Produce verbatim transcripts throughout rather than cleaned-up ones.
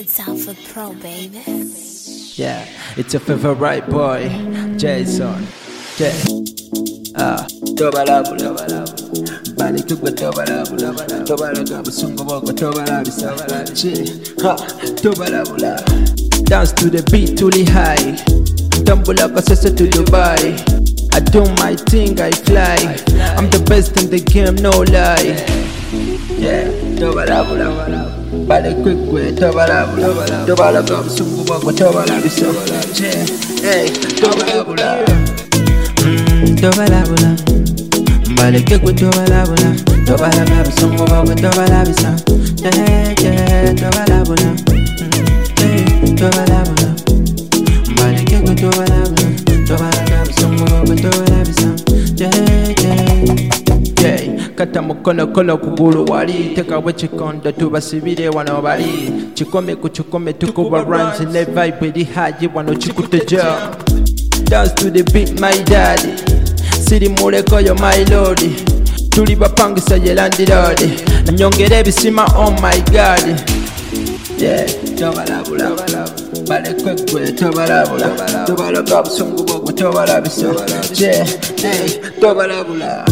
It's Alpha Pro, baby. Yeah, it's your favorite boy, Jason. Yeah. Ah, tobalabu, tobalabu. Bali kugwa tobalabu, tobalabu. Busungu boko tobalabu, tobalabu. Ha, tobalabu. Dance to the beat, tuli high. Tambula kasese to Dubai. I do my thing, I fly. I'm the best in the game, no lie. Yeah, tobalabu, tobalabu. Bali kugwa tobalabu, tobalabu. Busungu boko tobalabu, tobalabu. Hey, tobalabu. Tobalabula, mbaleke kwe tobalabula, tobalabula busungu bwakwe tobalabisa, yeah yeah tobalabula, yeah tobalabula, mbaleke kwe tobalabula, tobalabula busungu bwakwe tobalabisa, yeah yeah yeah. Kata mukono kono kugulu wali, tekawe chikondo tubasibire wano bali, chikome kuchikome tukuba rhymes ne vibe eri haji wano chikuteja. Dance to the beat, my daddy. Siri muleko yo my lord. Tuli bapangisa ye landlord. Nyongere ebisima, oh my god. Yeah, tobalabula, bale kwekwe tobalabula, tobalabula busungu bwakwe tobalabisa. Yeah, hey, tobalabula,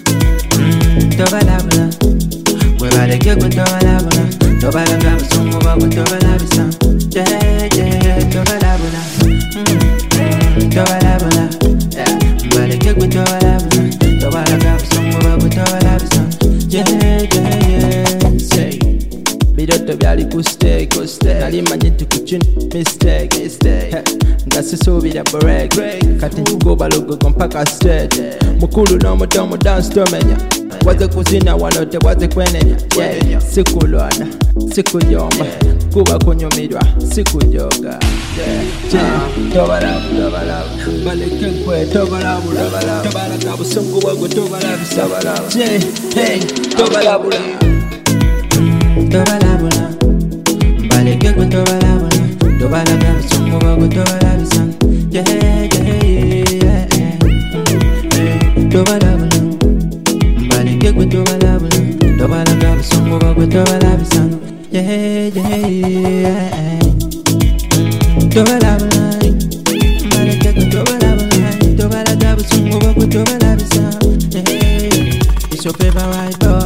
tobalabula, we baleke kwe tobalabula, tobalabula busungu bwakwe tobalabisa. Yeah yeah tobalabula, tobalabula, mbaleke kwe tobalabula, tobalabula busungu bwakwe tobalabisa. Yeah yeah yeah say biroto byali ku stake, nali manye tukuchina mistake, nga sisuubira break, kati nkugoba logogo mpaka state. Mukulu n'omutomu dance tomenya, waze kuzina wano tewaze kwenenya. Yeah, sikulwana, sikuyomba, kuba kunyumirwa, sikujoga. Yeah, tobalabu, tobalabu, baleke nkwe tobalabu, tobalaga busungu bwakwe tobalabisa. Yeah, hey, tobalabu. Tobalabula, mbaleke kwe tobalabula, tobalabula busungu bwakwe tobalabisa. Yeah yeah yeah yeah tobalabula, mbaleke kwe tobalabula, tobalabula busungu bwakwe tobalabisa. Yeah yeah yeah tobalabula, mbaleke kwe tobalabula, tobalabula busungu bwakwe tobalabisa. Yeah, it's your favorite boy.